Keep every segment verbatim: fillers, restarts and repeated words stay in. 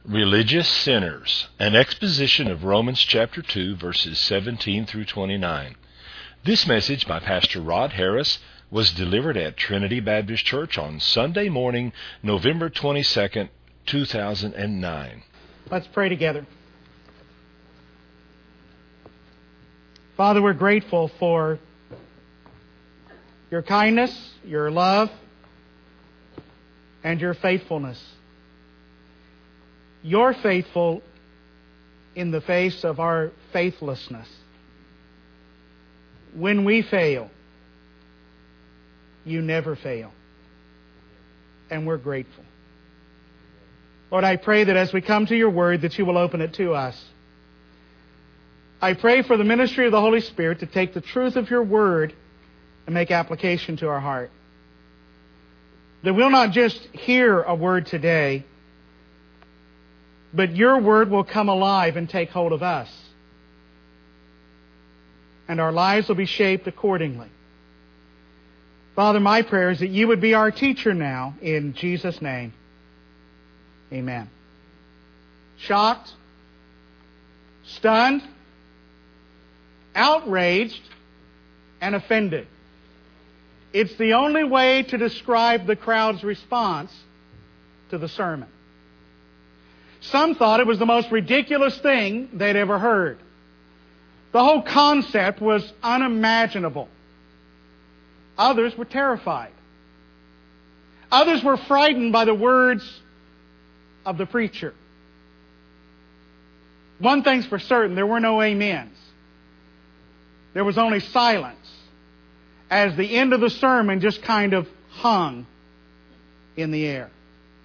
Religious Sinners, an exposition of Romans chapter two, verses seventeen through twenty-nine. This message by Pastor Rod Harris was delivered at Trinity Baptist Church on Sunday morning, November twenty-second, two thousand nine. Let's pray together. Father, we're grateful for your kindness, your love, and your faithfulness. You're faithful in the face of our faithlessness. When we fail, you never fail. And we're grateful. Lord, I pray that as we come to your word, that you will open it to us. I pray for the ministry of the Holy Spirit to take the truth of your word and make application to our heart. That we'll not just hear a word today, but your word will come alive and take hold of us. And our lives will be shaped accordingly. Father, my prayer is that you would be our teacher now, in Jesus' name. Amen. Shocked, stunned, outraged, and offended. It's the only way to describe the crowd's response to the sermon. Some thought it was the most ridiculous thing they'd ever heard. The whole concept was unimaginable. Others were terrified. Others were frightened by the words of the preacher. One thing's for certain, there were no amens. There was only silence as the end of the sermon just kind of hung in the air.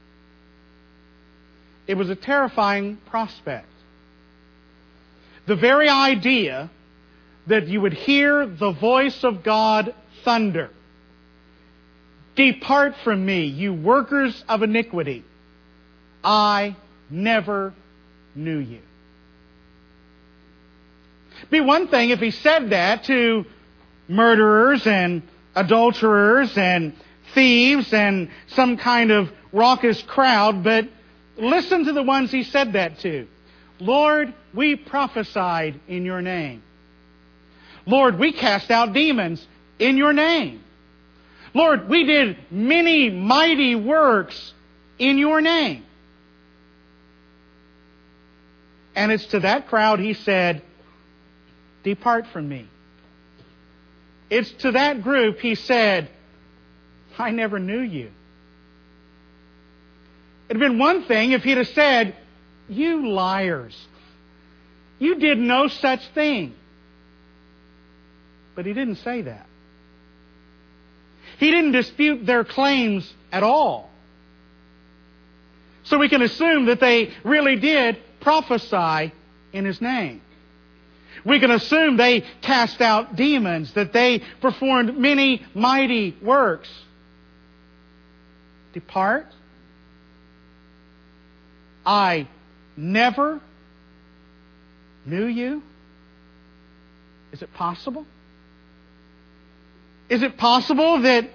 It was a terrifying prospect. The very idea that you would hear the voice of God thunder, "Depart from me, you workers of iniquity. I never knew you." It'd be one thing if he said that to murderers and adulterers and thieves and some kind of raucous crowd, but listen to the ones he said that to. "Lord, we prophesied in your name. Lord, we cast out demons in your name. Lord, we did many mighty works in your name." And it's to that crowd he said, "Depart from me." It's to that group he said, "I never knew you." It'd have been one thing if he'd have said, "You liars, you did no such thing." But he didn't say that. He didn't dispute their claims at all. So we can assume that they really did prophesy in His name. We can assume they cast out demons, that they performed many mighty works. Depart. I never knew you? Is it possible? Is it possible that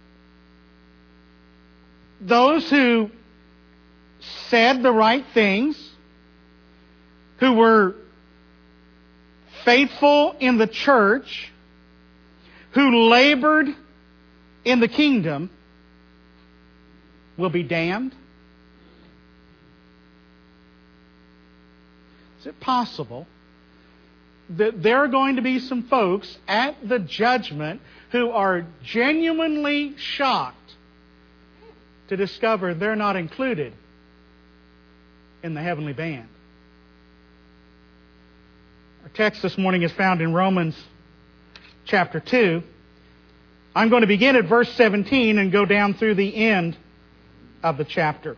those who said the right things, who were faithful in the church, who labored in the kingdom, will be damned? Is it possible that there are going to be some folks at the judgment who are genuinely shocked to discover they're not included in the heavenly band? Our text this morning is found in Romans chapter two. I'm going to begin at verse seventeen and go down through the end of the chapter.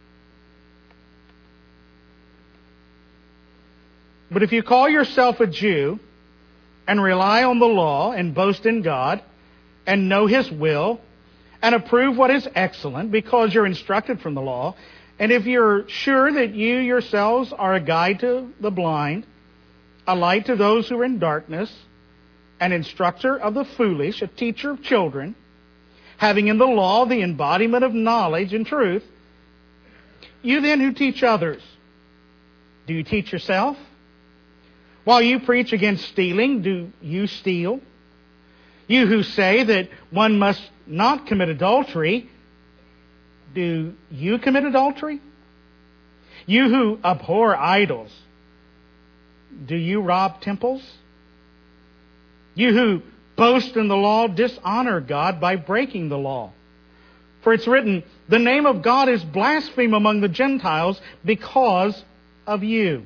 "But if you call yourself a Jew and rely on the law and boast in God and know His will and approve what is excellent because you're instructed from the law, and if you're sure that you yourselves are a guide to the blind, a light to those who are in darkness, an instructor of the foolish, a teacher of children, having in the law the embodiment of knowledge and truth, you then who teach others, Do you teach yourself? While you preach against stealing, do you steal? You who say that one must not commit adultery, do you commit adultery? You who abhor idols, do you rob temples? You who boast in the law dishonor God by breaking the law. For it's written, the name of God is blasphemed among the Gentiles because of you.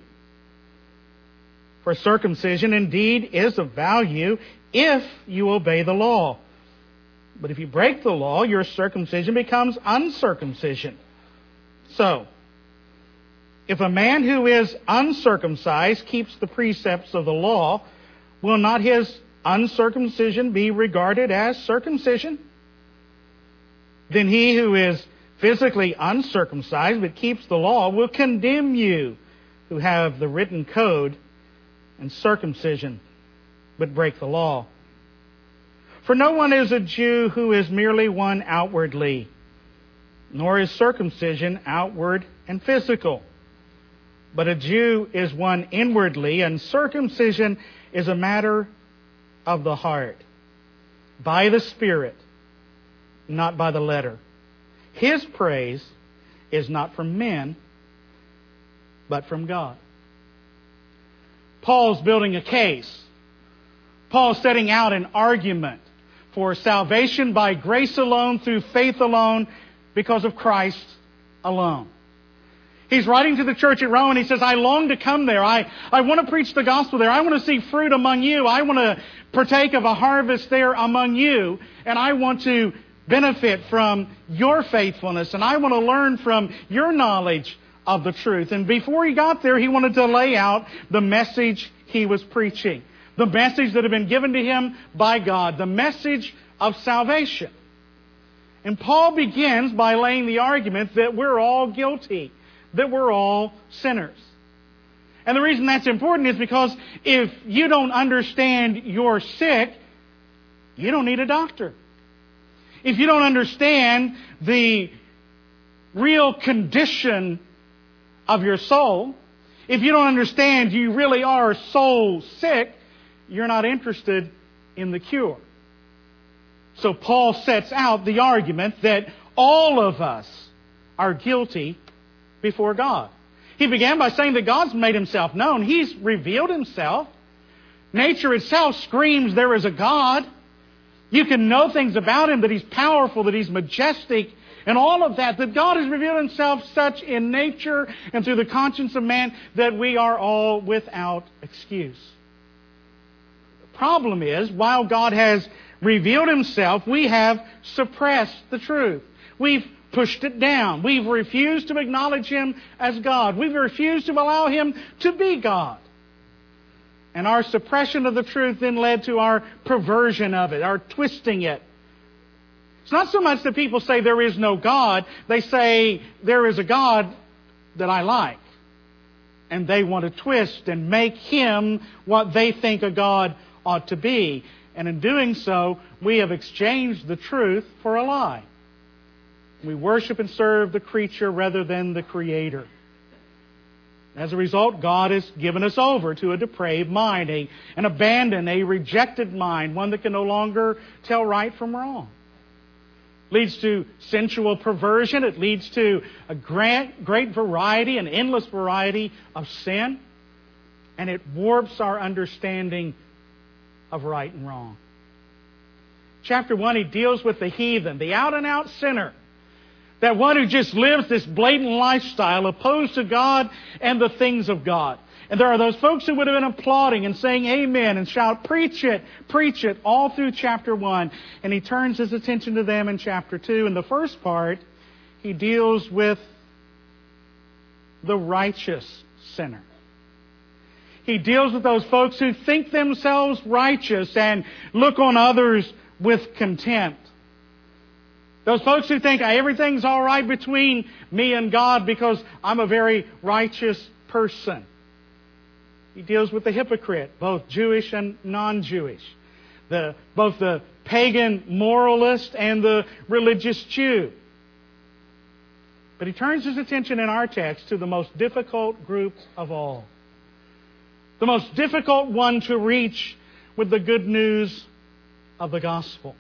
For circumcision indeed is of value if you obey the law. But if you break the law, your circumcision becomes uncircumcision. So, if a man who is uncircumcised keeps the precepts of the law, will not his uncircumcision be regarded as circumcision? Then he who is physically uncircumcised but keeps the law will condemn you who have the written code and circumcision but break the law. For no one is a Jew who is merely one outwardly, nor is circumcision outward and physical. But a Jew is one inwardly, and circumcision is a matter of the heart, by the Spirit, not by the letter. His praise is not from men, but from God. Paul's building a case. Paul's setting out an argument for salvation by grace alone, through faith alone, because of Christ alone. He's writing to the church at Rome and he says, I long to come there. I, I want to preach the gospel there. I want to see fruit among you. I want to partake of a harvest there among you. And I want to benefit from your faithfulness. And I want to learn from your knowledge of the truth. And before he got there, he wanted to lay out the message he was preaching. The message that had been given to him by God. The message of salvation. And Paul begins by laying the argument that we're all guilty. That we're all sinners. And the reason that's important is because if you don't understand you're sick, you don't need a doctor. If you don't understand the real condition of your soul, if you don't understand you really are soul sick, you're not interested in the cure. So Paul sets out the argument that all of us are guilty before God. He began by saying that God's made Himself known. He's revealed Himself. Nature itself screams there is a God. You can know things about Him, that He's powerful, that He's majestic, and all of that, that God has revealed Himself such in nature and through the conscience of man that we are all without excuse. The problem is, while God has revealed Himself, we have suppressed the truth. We've pushed it down. We've refused to acknowledge Him as God. We've refused to allow Him to be God. And our suppression of the truth then led to our perversion of it, our twisting it. It's not so much that people say there is no God. They say there is a God that I like. And they want to twist and make Him what they think a God ought to be. And in doing so, we have exchanged the truth for a lie. We worship and serve the creature rather than the Creator. As a result, God has given us over to a depraved mind, a, an abandoned, a rejected mind, one that can no longer tell right from wrong. It leads to sensual perversion. It leads to a great, great variety, an endless variety of sin. And it warps our understanding of right and wrong. Chapter one, he deals with the heathen, the out-and-out sinner. That one who just lives this blatant lifestyle opposed to God and the things of God. And there are those folks who would have been applauding and saying amen and shout, preach it, preach it, all through chapter one. And he turns his attention to them in chapter two. In the first part, he deals with the righteous sinner. He deals with those folks who think themselves righteous and look on others with contempt. Those folks who think everything's all right between me and God because I'm a very righteous person. He deals with the hypocrite, both Jewish and non-Jewish. The, both the pagan moralist and the religious Jew. But he turns his attention in our text to the most difficult group of all. The most difficult one to reach with the good news of the gospel.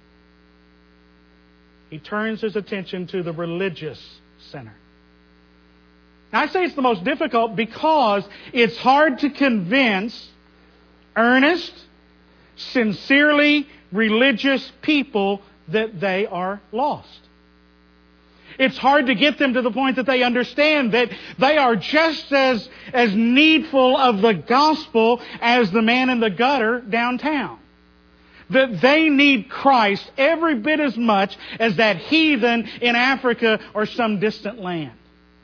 He turns his attention to the religious sinner. Now, I say it's the most difficult because it's hard to convince earnest, sincerely religious people that they are lost. It's hard to get them to the point that they understand that they are just as, as needful of the gospel as the man in the gutter downtown. That they need Christ every bit as much as that heathen in Africa or some distant land.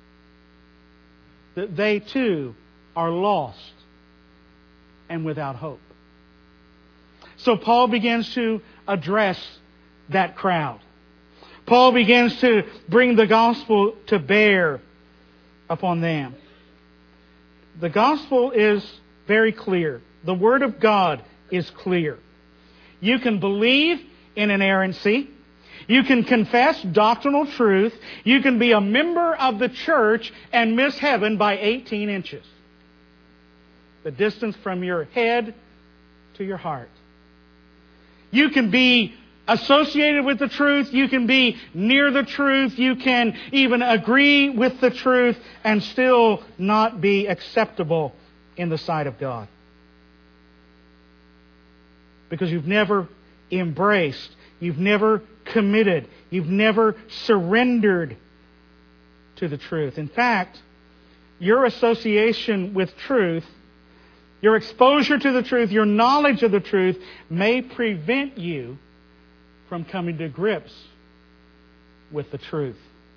That they too are lost and without hope. So Paul begins to address that crowd. Paul begins to bring the gospel to bear upon them. The gospel is very clear. The Word of God is clear. You can believe in inerrancy. You can confess doctrinal truth. You can be a member of the church and miss heaven by eighteen inches. The distance from your head to your heart. You can be associated with the truth. You can be near the truth. You can even agree with the truth and still not be acceptable in the sight of God. Because you've never embraced, you've never committed, you've never surrendered to the truth. In fact, your association with truth, your exposure to the truth, your knowledge of the truth may prevent you from coming to grips with the truth.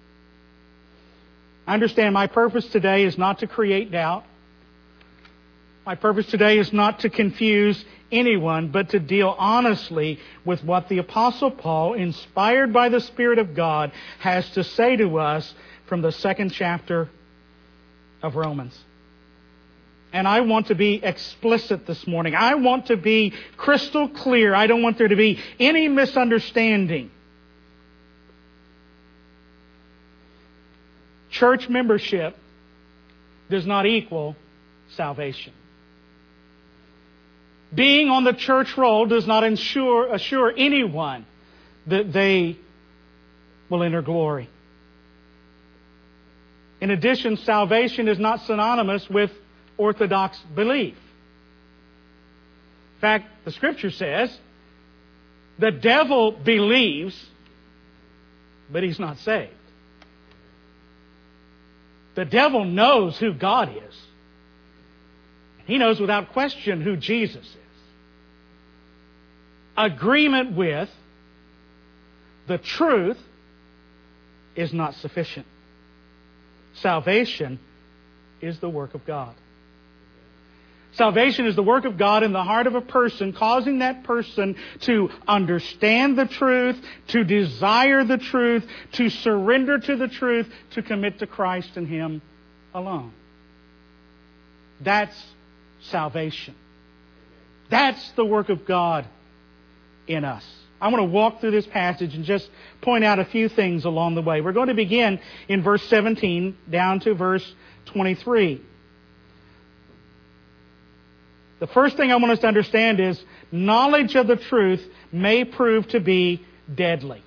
I understand my purpose today is not to create doubt. My purpose today is not to confuse anyone, but to deal honestly with what the Apostle Paul, inspired by the Spirit of God, has to say to us from the second chapter of Romans. And I want to be explicit this morning. I want to be crystal clear. I don't want there to be any misunderstanding. Church membership does not equal salvation. Being on the church roll does not ensure, assure anyone that they will enter glory. In addition, salvation is not synonymous with orthodox belief. In fact, the Scripture says the devil believes, but he's not saved. The devil knows who God is. He knows without question who Jesus is. Agreement with the truth is not sufficient. Salvation is the work of God. Salvation is the work of God in the heart of a person, causing that person to understand the truth, to desire the truth, to surrender to the truth, to commit to Christ and Him alone. That's salvation. That's the work of God in us. I want to walk through this passage and just point out a few things along the way. We're going to begin in verse seventeen down to verse twenty-three. The first thing I want us to understand is knowledge of the truth may prove to be deadly.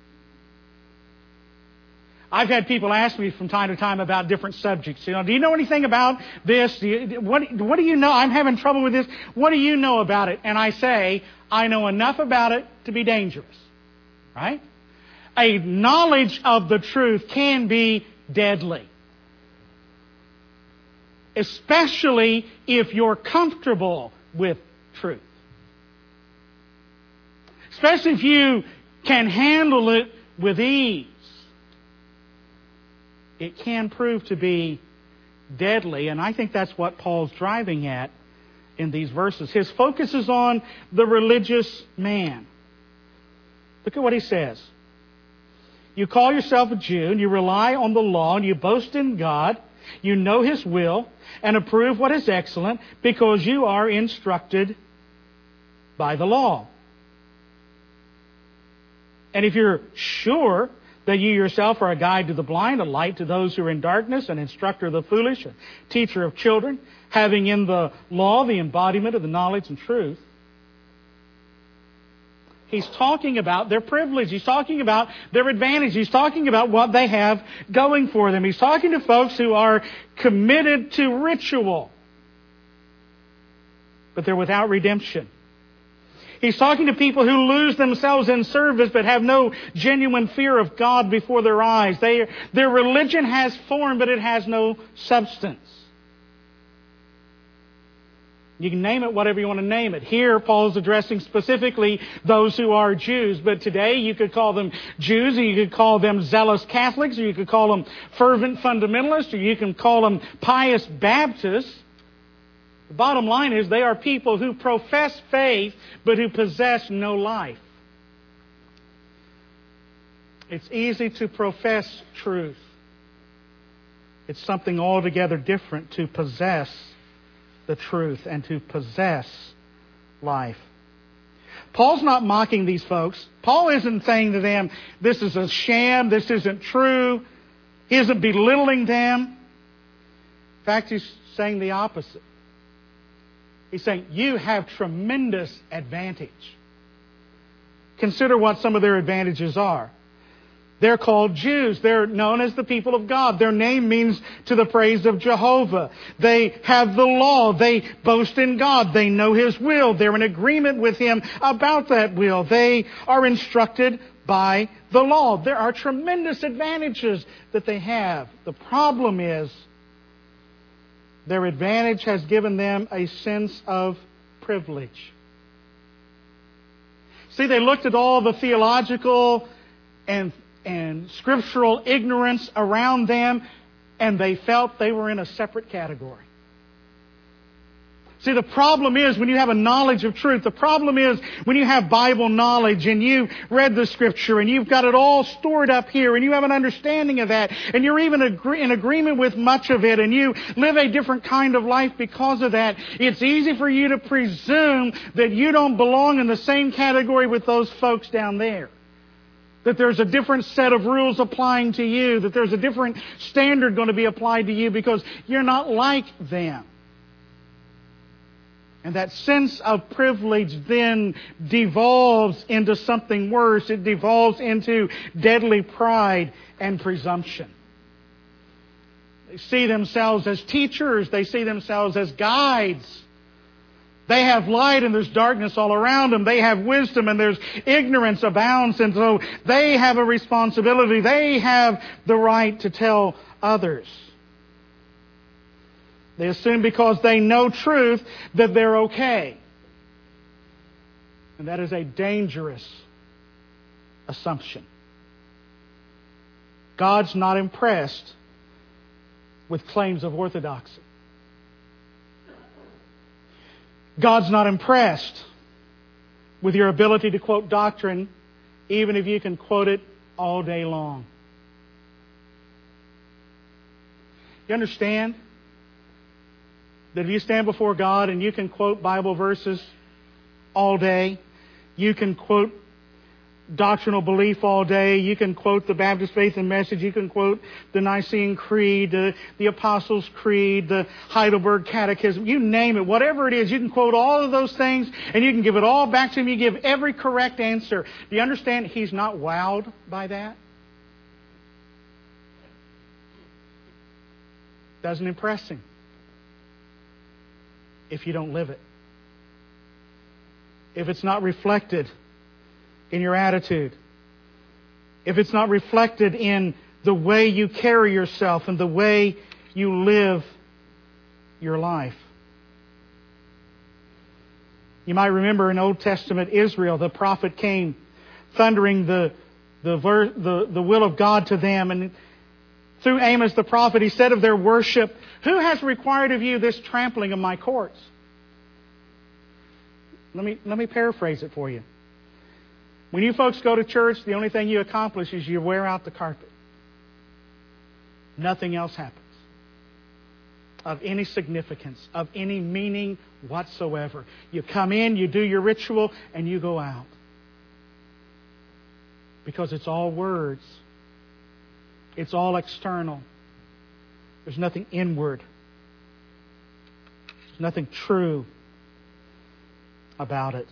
I've had people ask me from time to time about different subjects. You know, do you know anything about this? Do you, what, what do you know? I'm having trouble with this. What do you know about it? And I say, I know enough about it to be dangerous. Right? A knowledge of the truth can be deadly. Especially if you're comfortable with truth. Especially if you can handle it with ease. It can prove to be deadly, and I think that's what Paul's driving at in these verses. His focus is on the religious man. Look at what he says. You call yourself a Jew, and you rely on the law, and you boast in God. You know His will, and approve what is excellent, because you are instructed by the law. And if you're sure That you yourself are a guide to the blind, a light to those who are in darkness, an instructor of the foolish, a teacher of children, having in the law the embodiment of the knowledge and truth. He's talking about their privilege. He's talking about their advantage. He's talking about what they have going for them. He's talking to folks who are committed to ritual, but they're without redemption. He's talking to people who lose themselves in service but have no genuine fear of God before their eyes. They, their religion has form, but it has no substance. You can name it whatever you want to name it. Here, Paul's addressing specifically those who are Jews. But today, you could call them Jews, or you could call them zealous Catholics, or you could call them fervent fundamentalists, or you can call them pious Baptists. The bottom line is they are people who profess faith, but who possess no life. It's easy to profess truth. It's something altogether different to possess the truth and to possess life. Paul's not mocking these folks. Paul isn't saying to them, this is a sham, this isn't true. He isn't belittling them. In fact, he's saying the opposite. He's saying, you have tremendous advantage. Consider what some of their advantages are. They're called Jews. They're known as the people of God. Their name means to the praise of Jehovah. They have the law. They boast in God. They know His will. They're in agreement with Him about that will. They are instructed by the law. There are tremendous advantages that they have. The problem is, their advantage has given them a sense of privilege. See, they looked at all the theological and and scriptural ignorance around them, and they felt they were in a separate category. See, the problem is when you have a knowledge of truth, the problem is when you have Bible knowledge and you've read the Scripture and you've got it all stored up here and you have an understanding of that and you're even agree- in agreement with much of it and you live a different kind of life because of that, it's easy for you to presume that you don't belong in the same category with those folks down there. That there's a different set of rules applying to you, that there's a different standard going to be applied to you because you're not like them. And that sense of privilege then devolves into something worse. It devolves into deadly pride and presumption. They see themselves as teachers. They see themselves as guides. They have light and there's darkness all around them. They have wisdom and there's ignorance abounds. And so they have a responsibility. They have the right to tell others. They assume because they know truth that they're okay. And that is a dangerous assumption. God's not impressed with claims of orthodoxy. God's not impressed with your ability to quote doctrine, even if you can quote it all day long. You understand that if you stand before God and you can quote Bible verses all day, you can quote doctrinal belief all day, you can quote the Baptist Faith and Message, you can quote the Nicene Creed, the, the Apostles' Creed, the Heidelberg Catechism, you name it, whatever it is, you can quote all of those things and you can give it all back to Him. You give every correct answer. Do you understand He's not wowed by that? Doesn't impress Him if you don't live it. If it's not reflected in your attitude, if it's not reflected in the way you carry yourself and the way you live your life. You might remember in Old Testament Israel, the prophet came thundering the, the, ver, the, the will of God to them. And through Amos the prophet, he said of their worship, "Who has required of you this trampling of my courts?" Let me, let me paraphrase it for you. When you folks go to church, the only thing you accomplish is you wear out the carpet. Nothing else happens of any significance, of any meaning whatsoever. You come in, you do your ritual, and you go out. Because it's all words It's all external. There's nothing inward. There's nothing true about it.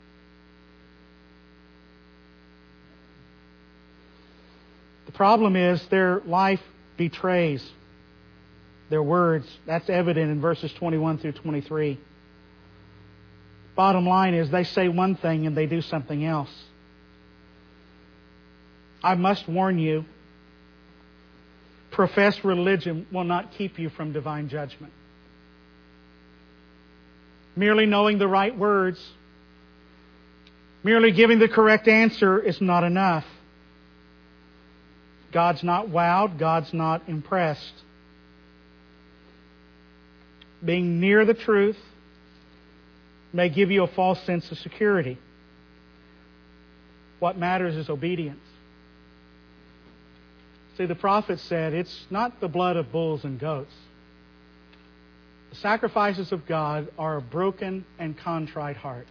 The problem is their life betrays their words. That's evident in verses twenty-one through twenty-three. Bottom line is they say one thing and they do something else. I must warn you, professed religion will not keep you from divine judgment. Merely knowing the right words, merely giving the correct answer is not enough. God's not wowed. God's not impressed. Being near the truth may give you a false sense of security. What matters is obedience. See, the prophet said, it's not the blood of bulls and goats. The sacrifices of God are a broken and contrite heart.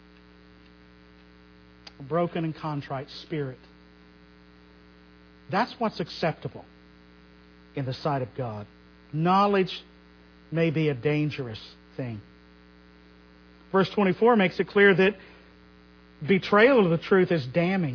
A broken and contrite spirit. That's what's acceptable in the sight of God. Knowledge may be a dangerous thing. Verse twenty-four makes it clear that betrayal of the truth is damning.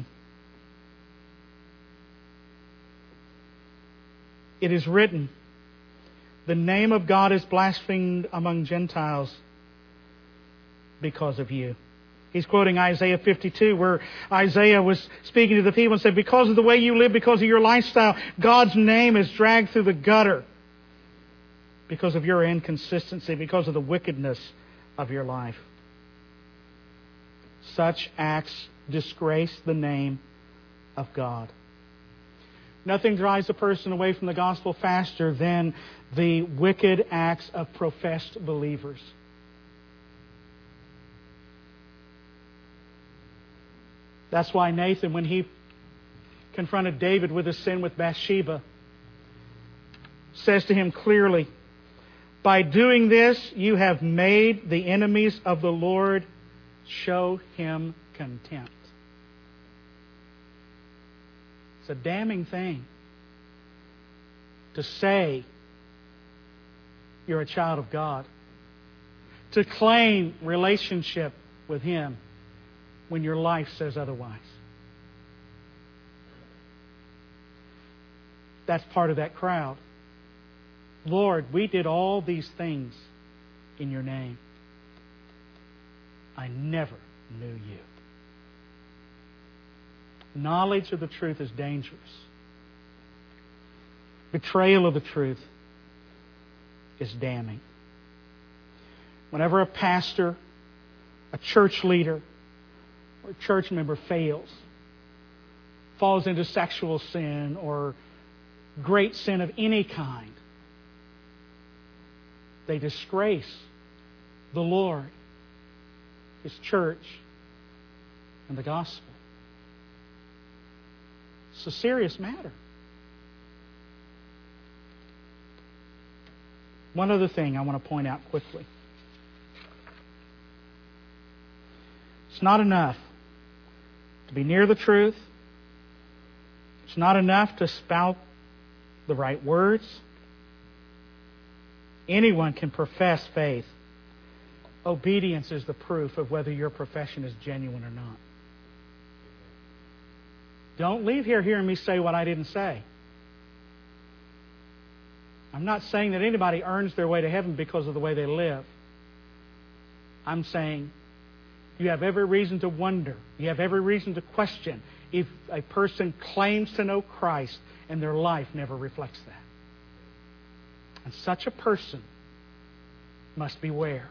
It is written, the name of God is blasphemed among Gentiles because of you. He's quoting Isaiah fifty-two, where Isaiah was speaking to the people and said, because of the way you live, because of your lifestyle, God's name is dragged through the gutter because of your inconsistency, because of the wickedness of your life. Such acts disgrace the name of God. Nothing drives a person away from the gospel faster than the wicked acts of professed believers. That's why Nathan, when he confronted David with his sin with Bathsheba, says to him clearly, by doing this, you have made the enemies of the Lord show Him contempt. It's a damning thing to say you're a child of God, to claim relationship with Him when your life says otherwise. That's part of that crowd. Lord, we did all these things in your name. I never knew you. Knowledge of the truth is dangerous. Betrayal of the truth is damning. Whenever a pastor, a church leader, or a church member fails, falls into sexual sin or great sin of any kind, they disgrace the Lord, His church, and the gospel. It's a serious matter. One other thing I want to point out quickly. It's not enough to be near the truth. It's not enough to spout the right words. Anyone can profess faith. Obedience is the proof of whether your profession is genuine or not. Don't leave here hearing me say what I didn't say. I'm not saying that anybody earns their way to heaven because of the way they live. I'm saying you have every reason to wonder. You have every reason to question if a person claims to know Christ and their life never reflects that. And such a person must beware.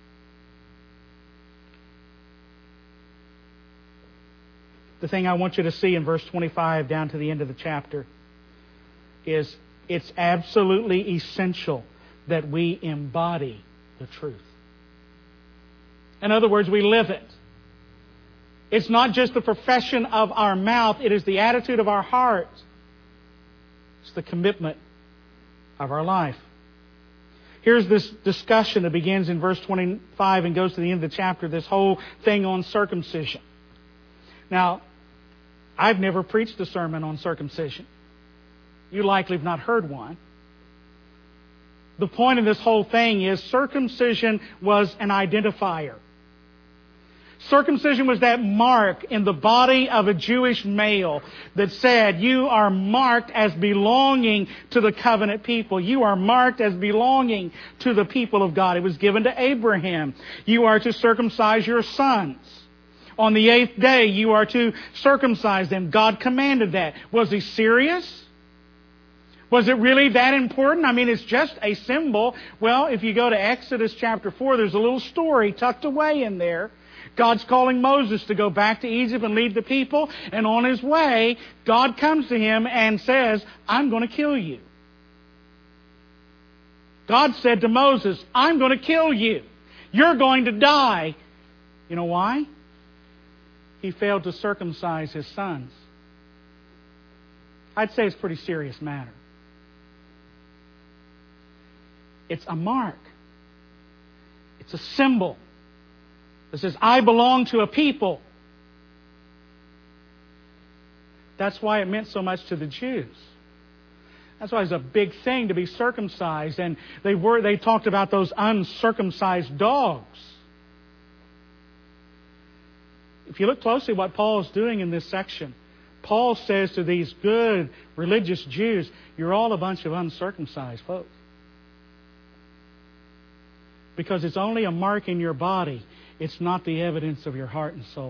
The thing I want you to see in verse twenty-five down to the end of the chapter is it's absolutely essential that we embody the truth. In other words, we live it. It's not just the profession of our mouth, it is the attitude of our heart. It's the commitment of our life. Here's this discussion that begins in verse twenty-five and goes to the end of the chapter, this whole thing on circumcision. Now, I've never preached a sermon on circumcision. You likely have not heard one. The point of this whole thing is circumcision was an identifier. Circumcision was that mark in the body of a Jewish male that said, you are marked as belonging to the covenant people. You are marked as belonging to the people of God. It was given to Abraham. You are to circumcise your sons. On the eighth day, you are to circumcise them. God commanded that. Was He serious? Was it really that important? I mean, it's just a symbol. Well, if you go to Exodus chapter four, there's a little story tucked away in there. God's calling Moses to go back to Egypt and lead the people. And on his way, God comes to him and says, I'm going to kill you. God said to Moses, I'm going to kill you. You're going to die. You know why? He failed to circumcise his sons. I'd say it's a pretty serious matter. It's a mark. It's a symbol. It says, I belong to a people. That's why it meant so much to the Jews. That's why it's a big thing to be circumcised. And they were they talked about those uncircumcised dogs. If you look closely at what Paul is doing in this section, Paul says to these good religious Jews, you're all a bunch of uncircumcised folks. Because it's only a mark in your body. It's not the evidence of your heart and soul.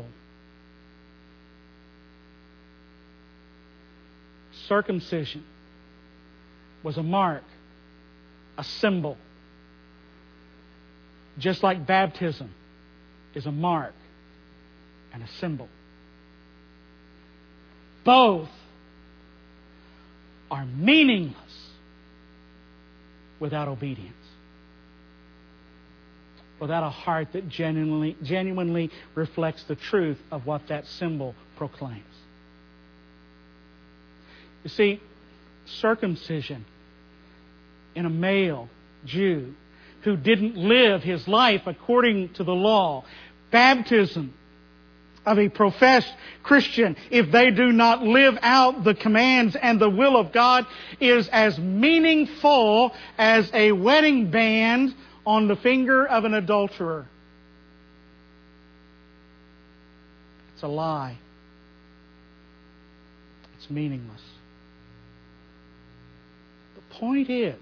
Circumcision was a mark, a symbol. Just like baptism is a mark and a symbol. Both are meaningless without obedience. Without a heart that genuinely, genuinely reflects the truth of what that symbol proclaims. You see, circumcision in a male Jew who didn't live his life according to the law, baptism of a professed Christian, if they do not live out the commands and the will of God, is as meaningful as a wedding band on the finger of an adulterer. It's a lie. It's meaningless. The point is,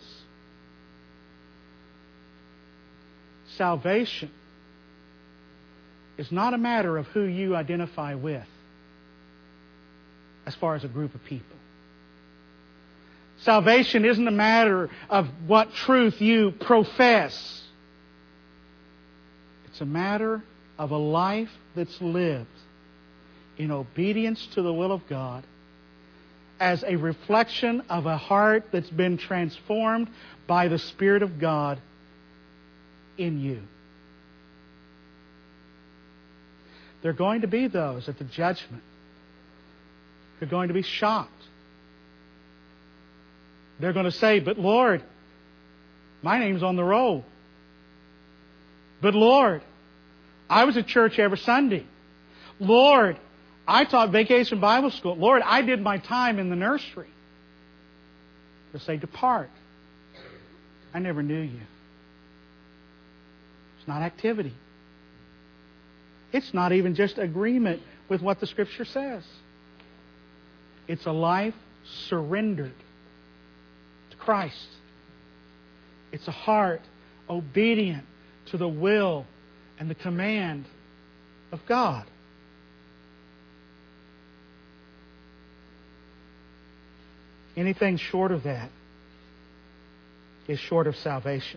salvation is not a matter of who you identify with as far as a group of people. Salvation isn't a matter of what truth you profess. It's a matter of a life that's lived in obedience to the will of God as a reflection of a heart that's been transformed by the Spirit of God in you. There are going to be those at the judgment who are going to be shocked. They're going to say, but Lord, my name's on the roll. But Lord, I was at church every Sunday. Lord, I taught Vacation Bible School. Lord, I did my time in the nursery. They'll say, depart. I never knew you. It's not activity. It's not even just agreement with what the Scripture says. It's a life surrendered to Christ. It's a heart obedient to the will and the command of God. Anything short of that is short of salvation.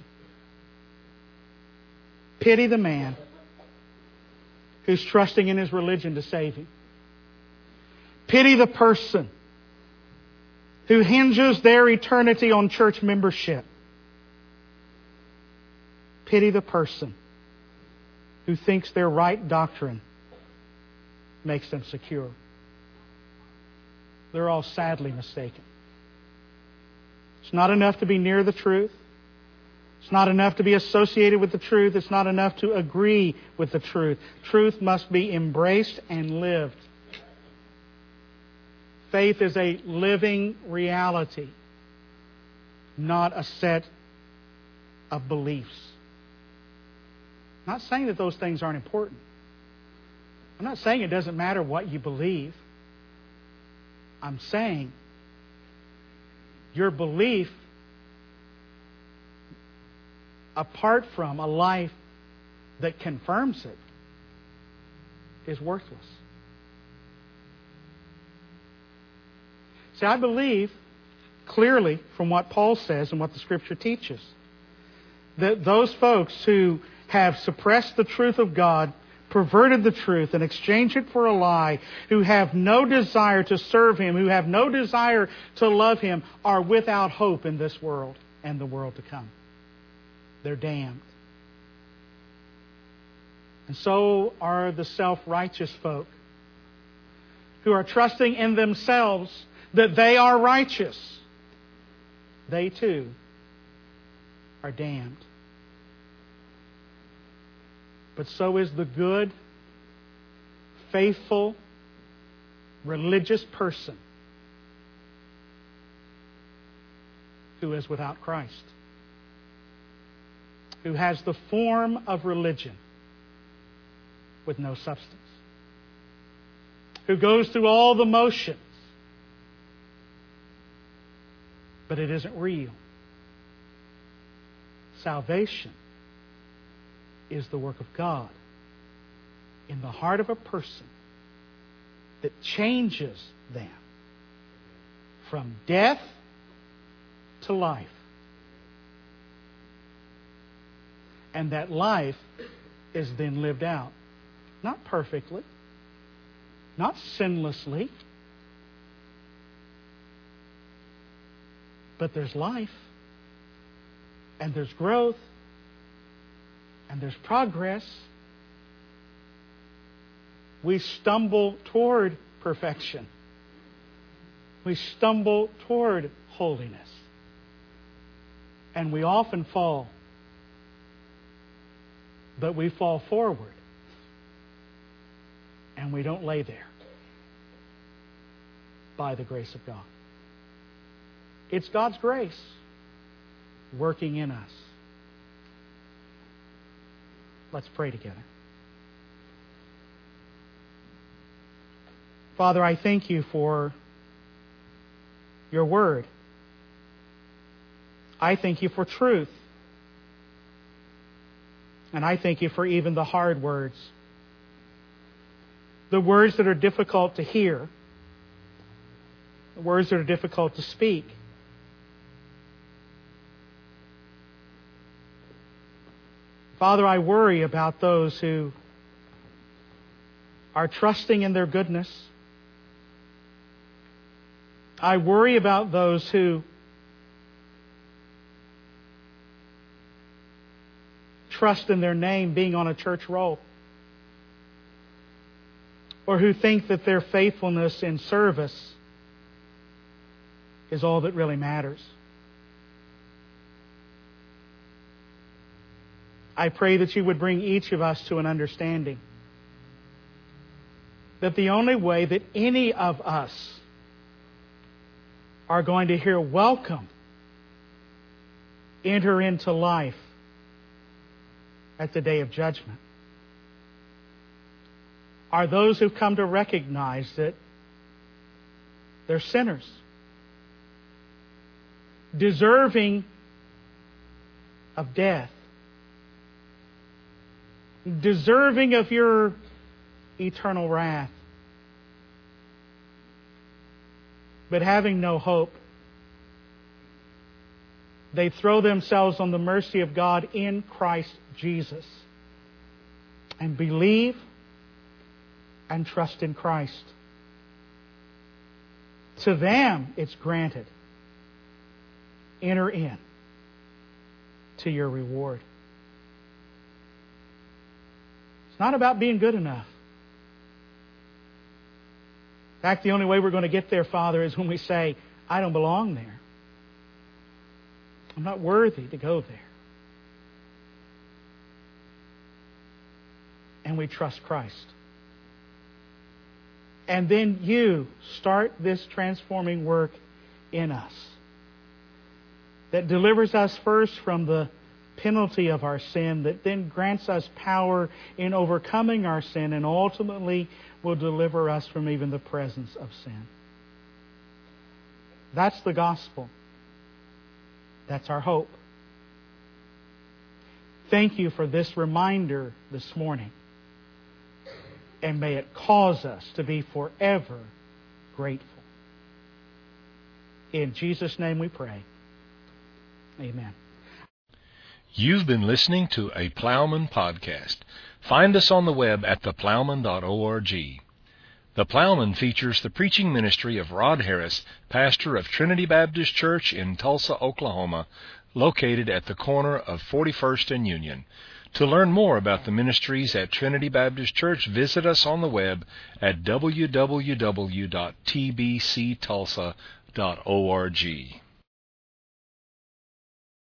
Pity the man who's trusting in his religion to save him. Pity the person who hinges their eternity on church membership. Pity the person who thinks their right doctrine makes them secure. They're all sadly mistaken. It's not enough to be near the truth. It's not enough to be associated with the truth. It's not enough to agree with the truth. Truth must be embraced and lived. Faith is a living reality. not a set of beliefs. I'm not saying that those things aren't important. I'm not saying it doesn't matter what you believe. I'm saying your belief, apart from a life that confirms it, is worthless. See, I believe clearly from what Paul says and what the Scripture teaches that those folks who have suppressed the truth of God, perverted the truth and exchanged it for a lie, who have no desire to serve Him, who have no desire to love Him, are without hope in this world and the world to come. They're damned. And so are the self-righteous folk who are trusting in themselves that they are righteous. They too are damned. But so is the good, faithful, religious person who is without Christ, who has the form of religion with no substance, who goes through all the motions, but it isn't real. Salvation is the work of God in the heart of a person that changes them from death to life. And that life is then lived out. Not perfectly, not sinlessly, but there's life, and there's growth, and there's progress. We stumble toward perfection. We stumble toward holiness. And we often fall. But we fall forward. And we don't lay there. By the grace of God. It's God's grace working in us. Let's pray together. Father, I thank You for Your Word. I thank You for truth. And I thank You for even the hard words. The words that are difficult to hear. The words that are difficult to speak. Father, I worry about those who are trusting in their goodness. I worry about those who trust in their name being on a church roll, or who think that their faithfulness in service is all that really matters. I pray that You would bring each of us to an understanding that the only way that any of us are going to hear welcome, enter into life at the day of judgment, are those who come to recognize that they're sinners, deserving of death, deserving of Your eternal wrath, but having no hope. They throw themselves on the mercy of God in Christ Jesus and believe and trust in Christ. To them it's granted. Enter in to Your reward. It's not about being good enough. In fact, the only way we're going to get there, Father, is when we say, I don't belong there. I'm not worthy to go there. And we trust Christ. And then You start this transforming work in us. that delivers us first from the penalty of our sin, that then grants us power in overcoming our sin, and ultimately will deliver us from even the presence of sin. That's the gospel. That's our hope. Thank you for this reminder this morning. And may it cause us to be forever grateful. In Jesus' name we pray. Amen. You've been listening to a Plowman podcast. Find us on the web at the plowman dot org. The Plowman features the preaching ministry of Rod Harris, pastor of Trinity Baptist Church in Tulsa, Oklahoma, located at the corner of forty-first and Union. To learn more about the ministries at Trinity Baptist Church, visit us on the web at w w w dot t b c tulsa dot org.